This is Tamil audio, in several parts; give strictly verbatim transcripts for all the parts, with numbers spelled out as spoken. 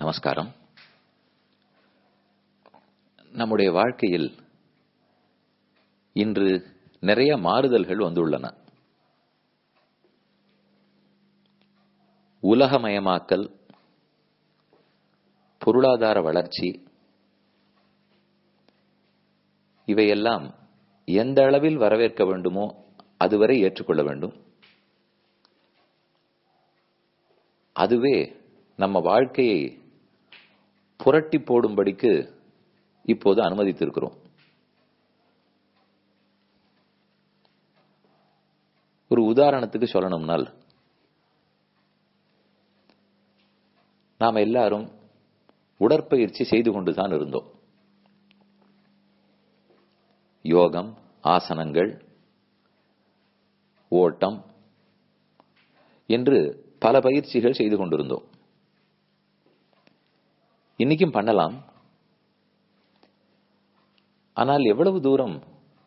நமஸ்காரம். நம்முடைய வாழ்க்கையில் இன்று நிறைய மாறுதல்கள் வந்துள்ளன. உலகமயமாக்கல், பொருளாதார வளர்ச்சி, இவையெல்லாம் எந்த அளவில் வரவேற்க வேண்டுமோ அதுவரை ஏற்றுக்கொள்ள வேண்டும். அதுவே நம்ம வாழ்க்கையை புரட்டி போடும்படிக்கு இப்போது அனுமதித்திருக்கிறோம். ஒரு உதாரணத்துக்கு சொல்லணும்னால், நாம் எல்லாரும் உடற்பயிற்சி செய்து கொண்டுதான் இருந்தோம். யோகம், ஆசனங்கள், ஓட்டம் என்று பல பயிற்சிகள் செய்து கொண்டிருந்தோம். இன்னைக்கும் பண்ணலாம். ஆனால் எவ்வளவு தூரம்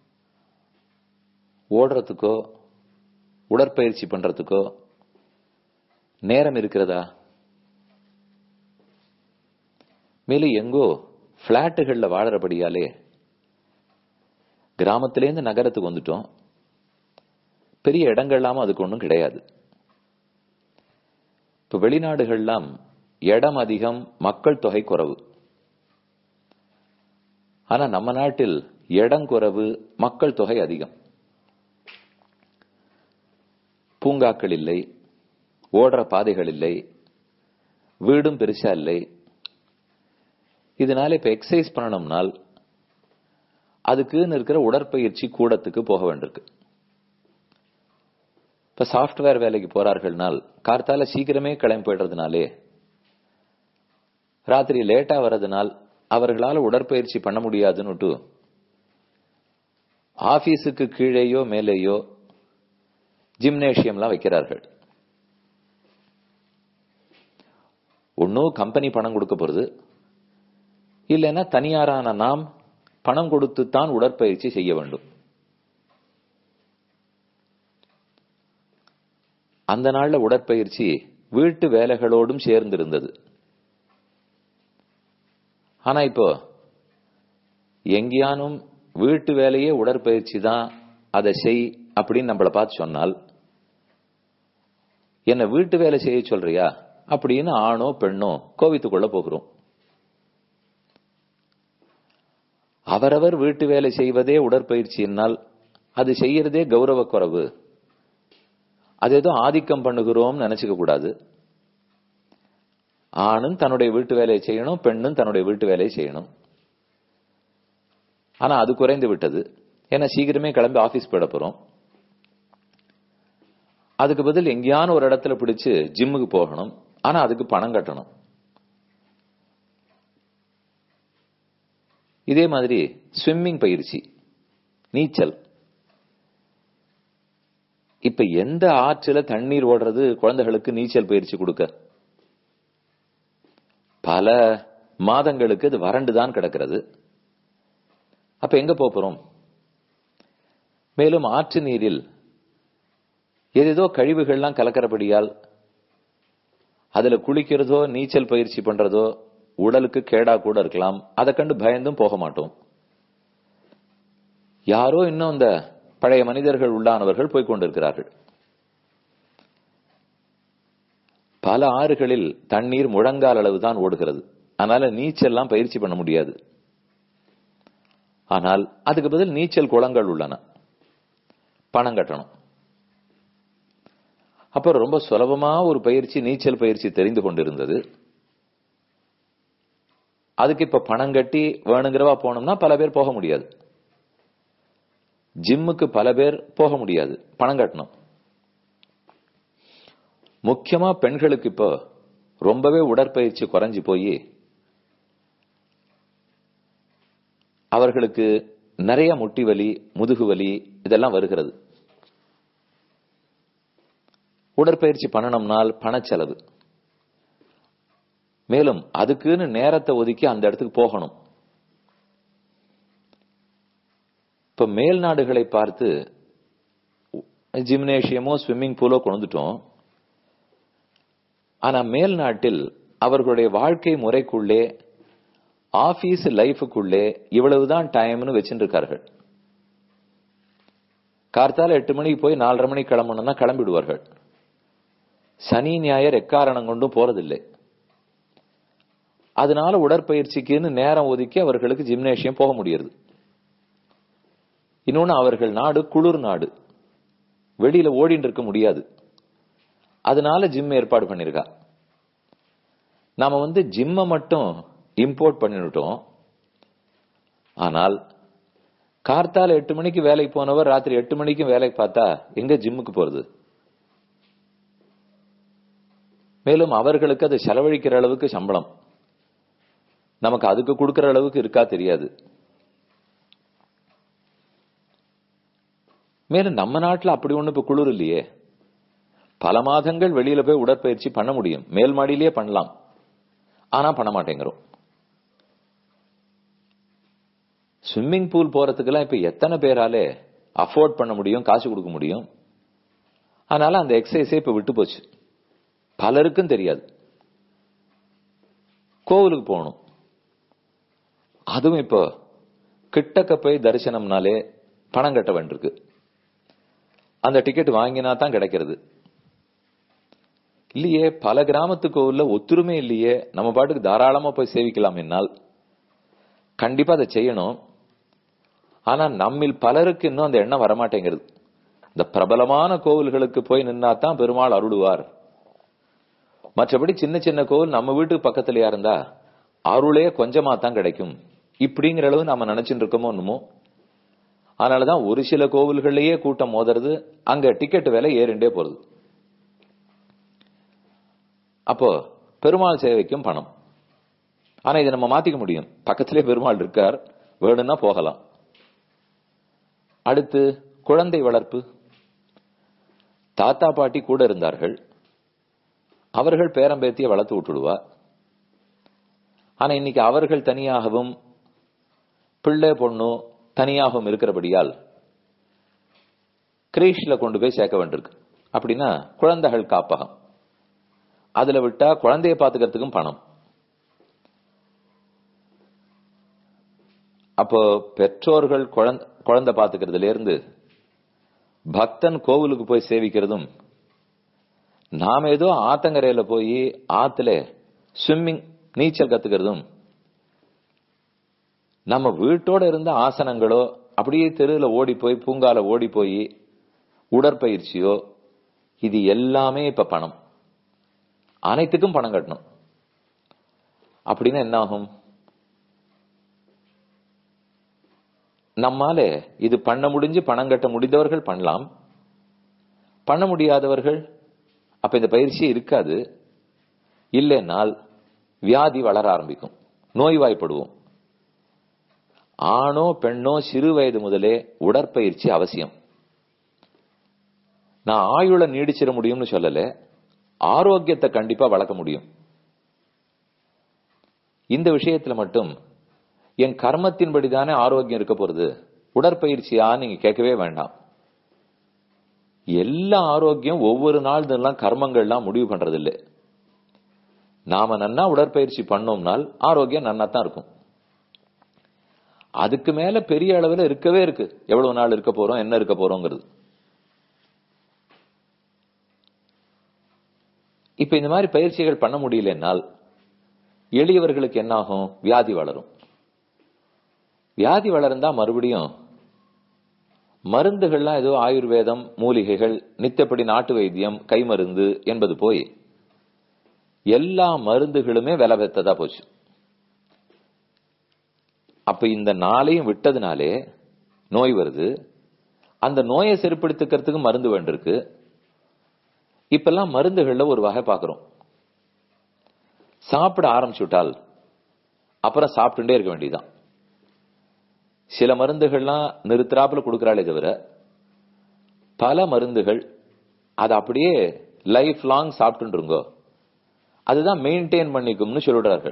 ஓடுறதுக்கோ உடற்பயிற்சி பண்றதுக்கோ நேரம் இருக்கிறதா? மேலும் எங்கோ பிளாட்டுகள்ல வாழறபடியாலே கிராமத்திலேருந்து நகரத்துக்கு வந்துட்டோம். பெரிய இடங்கள்லாம அதுக்கு ஒன்றும் கிடையாது. இப்ப வெளிநாடுகள்லாம் இடம் அதிகம், மக்கள் தொகை குறைவு. ஆனா நம்ம நாட்டில் இடம் குறைவு, மக்கள் தொகை அதிகம். பூங்காக்கள் இல்லை, ஓடுற பாதைகள் இல்லை, வீடும் பெருசா இல்லை. இதனால இப்ப எக்ஸசைஸ் பண்ணணும்னால் அதுக்குன்னு இருக்கிற உடற்பயிற்சி கூடத்துக்கு போக வேண்டியிருக்கு. இப்ப சாப்ட்வேர் வேலைக்கு போறார்கள்னால் கார்த்தால சீக்கிரமே கிளம்பி போயிடுறதுனாலே ராத்திரி லேட்டா வர்றதுனால் அவர்களால் உடற்பயிற்சி பண்ண முடியாதுன்னு ஆபீஸுக்கு கீழேயோ மேலேயோ ஜிம்னேஷியம்லாம் வைக்கிறார்கள். ஒன்னும் கம்பெனி பணம் கொடுக்க போறது, இல்லைன்னா தனியாரான நாம் பணம் கொடுத்துத்தான் உடற்பயிற்சி செய்ய வேண்டும். அந்த நாள்ல உடற்பயிற்சி வீட்டு வேலைகளோடும் சேர்ந்திருந்தது. ஆனா இப்போ எங்கேயானும் வீட்டு வேலையே உடற்பயிற்சி தான், அதை செய் அப்படின்னு நம்மளை பார்த்து சொன்னால், என்ன வீட்டு வேலை செய்ய சொல்றியா அப்படின்னு ஆணோ பெண்ணோ கோவித்துக்கொள்ள போகிறோம். அவரவர் வீட்டு வேலை செய்வதே உடற்பயிற்சியினால் அது செய்யறதே கௌரவ குறைவு. அது ஏதோ ஆதிக்கம் பண்ணுகிறோம் நினைச்சுக்க கூடாது. ஆணும் தன்னுடைய வீட்டு வேலையை செய்யணும், பெண்ணும் தன்னுடைய வீட்டு வேலையை செய்யணும். ஆனா அது குறைந்து விட்டது. ஏன்னா சீக்கிரமே கிளம்பி ஆபீஸ் போயிட போறோம். அதுக்கு பதில் எங்கேயான ஒரு இடத்துல பிடிச்சு ஜிம்முக்கு போகணும். ஆனா அதுக்கு பணம் கட்டணும். இதே மாதிரி ஸ்விம்மிங் பயிற்சி, நீச்சல். இப்ப எந்த ஆற்றுல தண்ணீர் ஓடுறது குழந்தைகளுக்கு நீச்சல் பயிற்சி கொடுக்க? பல மாதங்களுக்கு அது வறண்டுதான் கிடக்கிறது. அப்ப எங்க போறோம்? மேலும் ஆற்று நீரில் ஏதேதோ கழிவுகள்லாம் கலக்கிறபடியால் அதுல குளிக்கிறதோ நீச்சல் பயிற்சி பண்றதோ உடலுக்கு கேடா கூட இருக்கலாம். அதை கண்டு பயந்தும் போக மாட்டோம். யாரோ இன்னும் இந்த பழைய மனிதர்கள் உள்ளானவர்கள் போய்கொண்டிருக்கிறார்கள். பல ஆறுகளில் தண்ணீர் முழங்கால் அளவு தான் ஓடுகிறது. அதனால நீச்சல் எல்லாம் பயிற்சி பண்ண முடியாது. ஆனால் அதுக்கு பதில் நீச்சல் குளங்கள் உள்ளன, பணம் கட்டணும். அப்புறம் ரொம்ப சுலபமா ஒரு பயிற்சி, நீச்சல் பயிற்சி தெரிந்து கொண்டிருந்தது. அதுக்கு இப்ப பணம் கட்டி வேணுங்கிறவா போனோம்னா பல பேர் போக முடியாது. ஜிம்முக்கு பல பேர் போக முடியாது, பணம் கட்டணும். முக்கியமா பெண்களுக்கு இப்போ ரொம்பவே உடற்பயிற்சி குறைஞ்சு போய் அவர்களுக்கு நிறைய முட்டி வலி, முதுகு வலி இதெல்லாம் வருகிறது. உடற்பயிற்சி பண்ணணும்னால் பணச்செலவு. மேலும் அதுக்குன்னு நேரத்தை ஒதுக்கி அந்த இடத்துக்கு போகணும். இப்ப மேல் நாடுகளை பார்த்து ஜிம்னேஷியமோ ஸ்விம்மிங் பூலோ கொண்டுட்டோம். ஆனா மேல் நாட்டில் அவர்களுடைய வாழ்க்கை முறைக்குள்ளே ஆபீஸ் லைஃபுக்குள்ளே இவ்வளவுதான் டைம்னு வச்சுட்டு இருக்கார்கள். கார்த்தால எட்டு மணிக்கு போய் நாலரை மணிக்கு கிளம்பணும்னா கிளம்பிடுவார்கள். சனி ஞாயிறு எக்காரணம் கொண்டும் போறதில்லை. அதனால உடற்பயிற்சிக்குன்னு நேரம் ஒதுக்கி அவர்களுக்கு ஜிம்னேஷியம் போக முடியாது. இன்னொன்னு, அவர்கள் நாடு குளிர் நாடு, வெளியில ஓடிட்டு இருக்க முடியாது. அதனால ஜிம் ஏற்பாடு பண்ணிருக்கா. நாம வந்து ஜிம்ம மட்டும் இம்போர்ட் பண்ணிட்டோம். ஆனால் கார்த்தால எட்டு மணிக்கு வேலைக்கு போனவர் ராத்திரி எட்டு மணிக்கு வேலைக்கு பார்த்தா எங்க ஜிம்முக்கு போறது? மேலும் அவர்களுக்கு அதை செலவழிக்கிற அளவுக்கு சம்பளம் நமக்கு அதுக்கு கொடுக்கிற அளவுக்கு இருக்கா தெரியாது. மேலும் நம்ம நாட்டுல அப்படி ஒண்ணு இப்ப குளிர் இல்லையே. பல மாதங்கள் வெளியில போய் உடற்பயிற்சி பண்ண முடியும், மேல் மாடியிலேயே பண்ணலாம். ஆனா பண்ண மாட்டேங்கிறோம். ஸ்விம்மிங் பூல் போறதுக்கெல்லாம் இப்ப எத்தனை பேராலே அஃபோர்ட் பண்ண முடியும், காசு கொடுக்க முடியும்? அதனால அந்த எக்ஸசைஸே இப்ப விட்டு போச்சு, பலருக்கும் தெரியாது. கோவிலுக்கு போகணும், அதுவும் இப்போ கிட்டக்க போய் தரிசனம்னாலே பணம் கட்ட வேண்டியிருக்கு. அந்த டிக்கெட் வாங்கினா தான் கிடைக்கிறது. இல்லையே, பல கிராமத்து கோவில்ல ஒத்துருமே இல்லையே, நம்ம பாட்டுக்கு தாராளமா போய் சேவிக்கலாம் என்னால். கண்டிப்பா அதை செய்யணும். ஆனா நம்மில் பலருக்கு இன்னும் அந்த எண்ணம் வரமாட்டேங்கிறது. இந்த பிரபலமான கோவில்களுக்கு போய் நின்னா தான் பெருமாள் அருளுவார். மற்றபடி சின்ன சின்ன கோவில் நம்ம வீட்டுக்கு பக்கத்திலேயா இருந்தா அருளே கொஞ்சமா தான் கிடைக்கும், இப்படிங்கிற அளவு நாம நினைச்சுட்டு இருக்கோமோ என்னமோ. அதனாலதான் ஒரு சில கோவில்கள்லயே கூட்டம் மோதுறது, அங்க டிக்கெட் விலை ஏறிண்டே போறது. அப்போ பெருமாள் சேவைக்கும் பணம். ஆனா இதை நம்ம மாத்திக்க முடியும், பக்கத்திலே பெருமாள் இருக்கார், வேணும்னா போகலாம். அடுத்து குழந்தை வளர்ப்பு. தாத்தா பாட்டி கூட இருந்தார்கள், அவர்கள் பேரம்பேத்தியை வளர்த்து விட்டுடுவா. ஆனா இன்னைக்கு அவர்கள் தனியாகவும் பிள்ளை பொண்ணு தனியாகவும் இருக்கிறபடியால் கிரீஷ்ல கொண்டு போய் சேர்க்க வேண்டியிருக்கு. அப்படின்னா குழந்தைகள் காப்பகம், அதுல விட்டா குழந்தைய பாத்துக்கிறதுக்கும் பணம். அப்போ பெற்றோர்கள் குழந்தை குழந்தை பாத்துக்கிறதுல இருந்து பக்தன் கோவிலுக்கு போய் சேவிக்கிறதும், நாம ஏதோ ஆத்தங்கரையில போய் ஆத்துல ஸ்விம்மிங் நீச்சல் கத்துக்கிறதும், நம்ம வீட்டோட இருந்த ஆசனங்களோ அப்படியே தெருவில் ஓடி போய் பூங்கால ஓடி போய் உடற்பயிற்சியோ, இது எல்லாமே இப்ப பணம். அனைத்துக்கும் பணம் கட்டணும். அப்படின்னா என்ன ஆகும்? நம்மால இது பண்ண முடிஞ்சு பணம் கட்ட முடிந்தவர்கள் பண்ணலாம், பண்ண முடியாதவர்கள் அப்ப இந்த பயிற்சி இருக்காது. இல்லைனால் வியாதி வளர ஆரம்பிக்கும், நோய்வாய்ப்படுவோம். ஆணோ பெண்ணோ சிறு வயது முதலே உடற்பயிற்சி அவசியம். நான் ஆயுள நீடிச்சிட முடியும்னு சொல்லல, ஆரோக்கியத்தை கண்டிப்பா வளர்க்க முடியும். இந்த விஷயத்துல மட்டும் என் கர்மத்தின்படிதானே ஆரோக்கியம் இருக்க போறது, உடற்பயிற்சியா நீங்க கேட்கவே வேண்டாம். எல்லா ஆரோக்கியம் ஒவ்வொரு நாள் கர்மங்கள்லாம் முடிவு பண்றது இல்லை. நாம நன்னா உடற்பயிற்சி பண்ணோம்னால் ஆரோக்கியம் நன்னா தான் இருக்கும். அதுக்கு மேல பெரிய அளவில் இருக்கவே இருக்கு, எவ்வளவு நாள் இருக்க போறோம், என்ன இருக்க போறோங்கிறது. இப்ப இந்த மாதிரி பயிற்சிகள் பண்ண முடியலனால் எளியவர்களுக்கு என்ன ஆகும்? வியாதி வளரும். வியாதி வளர்ந்தா மறுபடியும் மருந்துகள்லாம் ஏதோ ஆயுர்வேதம், மூலிகைகள், நித்தப்படி நாட்டு வைத்தியம், கை மருந்து என்பது போய் எல்லா மருந்துகளுமே விலை பெற்றதா போச்சு. அப்ப இந்த நாளையும் விட்டதுனாலே நோய் வருது. அந்த நோயை சரிப்படுத்திக்கிறதுக்கு மருந்து வேண்டியிருக்கு. இப்பெல்லாம் மருந்துகள்ல ஒரு வகை பார்க்கிறோம், சாப்பிட ஆரம்பிச்சுட்டால் அப்புறம் சாப்பிட்டுட்டே இருக்க வேண்டியதுதான். சில மருந்துகள்லாம் நிறுத்துறாப்புல கொடுக்கறாளே தவிர, பல மருந்துகள் அது அப்படியே லைஃப் லாங் சாப்பிட்டுருங்கோ, அதுதான் மெயின்டைன் பண்ணிக்கும்னு சொல்லிடுறார்கள்.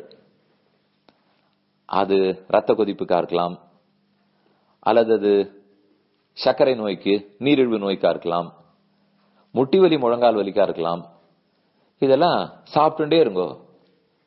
அது ரத்த கொதிப்புக்கா இருக்கலாம், அல்லது அது சர்க்கரை நோய்க்கு, நீரிழிவு நோய்க்கா இருக்கலாம், முட்டி வலி முழங்கால் வலிக்கா இருக்கலாம். இதெல்லாம் சாப்பிட்டுட்டே இருங்கோ,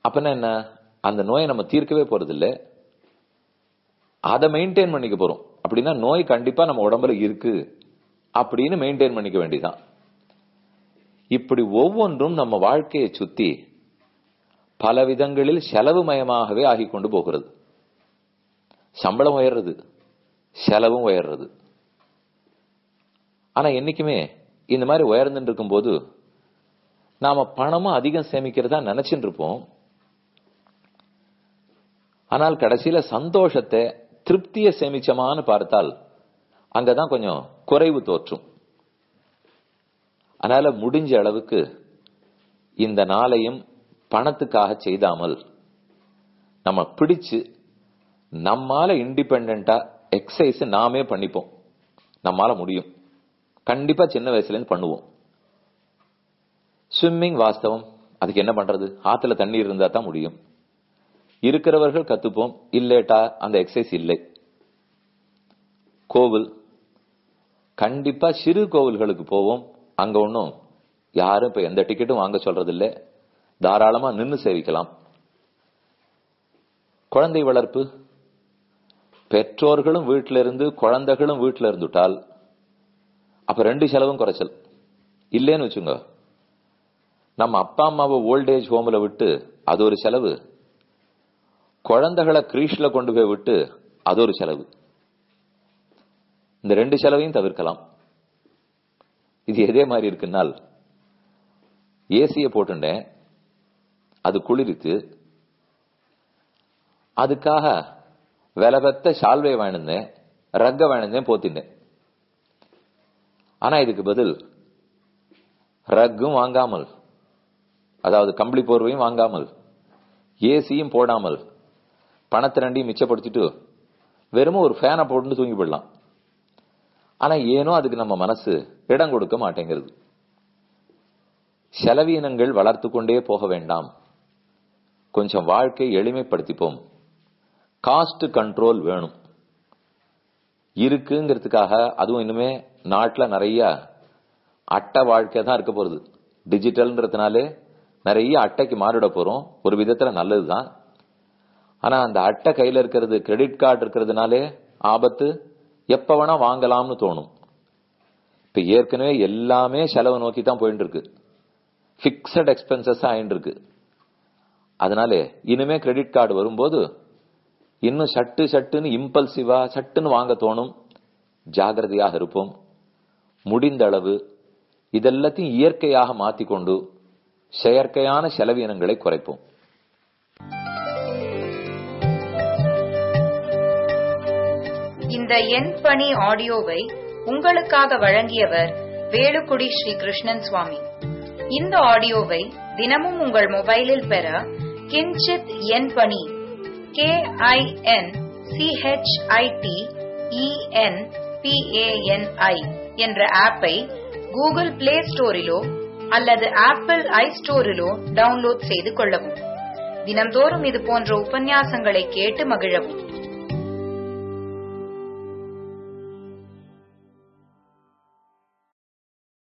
அப்பனா என்ன, அந்த நோயை நம்ம தீர்க்கவே போறது இல்லை, அதை மெயின்டைன் பண்ணிக்க போறோம். அப்படின்னா நோய் கண்டிப்பா நம்ம உடம்புல இருக்கு அப்படின்னு மெயின்டைன் பண்ணிக்க வேண்டியதான். இப்படி ஒவ்வொன்றும் நம்ம வாழ்க்கையை சுத்தி பல விதங்களில் செலவு மயமாகவே ஆகி கொண்டு போகிறது. சம்பளம் உயர்றது, செலவும் உயர்றது. ஆனா என்னைக்குமே இந்த மாதிரி உயர்ந்துட்டு இருக்கும் போது நாம பணமும் அதிகம் சேமிக்கிறதா நினைச்சுட்டு இருப்போம். ஆனால் கடைசியில சந்தோஷத்தை, திருப்தியை சேமிச்சமான்னு பார்த்தால் அங்கதான் கொஞ்சம் குறைவு தோற்றும். அதனால முடிஞ்ச அளவுக்கு இந்த நாளையும் பணத்துக்காக செய்தாமல் நம்ம பிடிச்சு நம்மால இண்டிபெண்டா எக்ஸசைஸ் நாமே பண்ணிப்போம். நம்மால முடியும், கண்டிப்பா சின்ன வயசுல இருந்து பண்ணுவோம். ஸ்விம்மிங் வாஸ்தவம், அதுக்கு என்ன பண்றது, ஆத்துல தண்ணீர் இருந்தா தான் முடியும். இருக்கிறவர்கள் கத்துப்போம், இல்லேட்டா அந்த எக்ஸசைஸ் இல்லை. கோவில், கண்டிப்பா சிறு கோவில்களுக்கு போவோம். அங்க ஒன்னும் யாரும் இப்ப எந்த டிக்கெட்டும் வாங்க சொல்றது இல்லை, தாராளமா நின்று சேவிக்கலாம். குழந்தை வளர்ப்பு, பெற்றோர்களும் வீட்டில இருந்து குழந்தைகளும் வீட்டில இருந்துட்டால் அப்ப ரெண்டு செலவும் குறைச்சல். இல்லேன்னு வச்சுங்க, நம்ம அப்பா அம்மாவை ஓல்டேஜ் ஹோம்ல விட்டு அது ஒரு செலவு, குழந்தைகளை கிரீஷ்ல கொண்டு போய் விட்டு அது ஒரு செலவு. இந்த ரெண்டு செலவையும் தவிர்க்கலாம். இது எதே மாதிரி இருக்குன்னால், ஏசிய போட்டுட்டேன், அது குளிருக்கு, அதுக்காக விலபத்த சால்வை வாங்கினேன், ரக்க வாங்கினேன், போத்தினேன். ஆனா இதுக்கு பதில் ரக்கும் வாங்காமல், அதாவது கம்பளி போர்வையும் வாங்காமல், ஏசியும் போடாமல், பணத்தை ரெண்டையும் மிச்சப்படுத்திட்டு வெறும் ஒரு ஃபேனை போட்டு தூங்கி போடலாம். ஆனா ஏனோ அதுக்கு நம்ம மனசு இடம் கொடுக்க மாட்டேங்கிறது. செலவீனங்கள் வளர்த்து கொண்டே போக வேண்டாம், கொஞ்சம் வாழ்க்கை எளிமைப்படுத்திப்போம். காஸ்ட் கண்ட்ரோல் வேணும். இருக்குங்கிறதுக்காக அதுவும் இனிமே நாட்டுல நிறைய அட்டை வாழ்க்கை தான் இருக்க போறது. டிஜிட்டல்ன்றதுனாலே நிறைய அட்டைக்கு மாறிட போறோம். ஒரு விதத்துல நல்லதுதான். ஆனா அந்த அட்டை கையில இருக்கிறது, கிரெடிட் கார்டு இருக்கிறதுனாலே ஆபத்து. எப்ப வேணா வாங்கலாம்னு தோணும். இப்ப ஏற்கனவே எல்லாமே செலவு நோக்கி தான் போயிட்டு இருக்கு, பிக்சட் எக்ஸ்பென்சஸ் ஆயிட்டு இருக்கு. அதனால இனிமே கிரெடிட் கார்டு வரும்போது இன்னும் சட்டு சட்டுன்னு இம்பல்சிவா சட்டுன்னு வாங்க தோணும். ஜாகிரதையாக இருப்போம். முடிந்த அளவு இதெல்லாத்தையும் இயற்கையாக மாத்திக்கொண்டு செயற்கையான செலவினங்களை குறைப்போம். இந்த என் பணி ஆடியோவை உங்களுக்காக வழங்கியவர் வேலுக்குடி ஸ்ரீ கிருஷ்ணன் சுவாமி. இந்த ஆடியோவை தினமும் உங்கள் மொபைலில் பெற கிஞ்சித் என் பணி கே ஐ என் சிஹெச்ஐடி இஎன் பிஏஎன்ஐ என்ற ஆப்பை கூகுள் பிளே ஸ்டோரிலோ அல்லது ஆப்பிள் ஐ ஸ்டோரிலோ டவுன்லோட் செய்து கொள்ளவும். தினம்தோறும் இது போன்ற உபன்யாசங்களை கேட்டு மகிழவும்.